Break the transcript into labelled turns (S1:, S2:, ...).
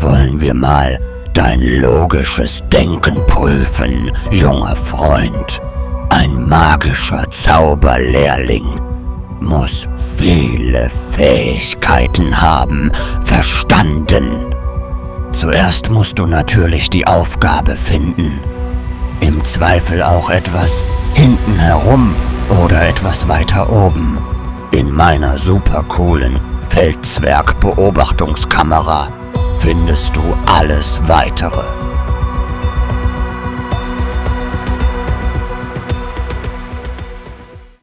S1: Wollen wir mal dein logisches Denken prüfen, junger Freund. Ein magischer Zauberlehrling muss viele Fähigkeiten haben, verstanden? Zuerst musst du natürlich die Aufgabe finden. Im Zweifel auch etwas hinten herum oder etwas weiter oben. In meiner supercoolen Feldzwerg-Beobachtungskamera findest du alles Weitere.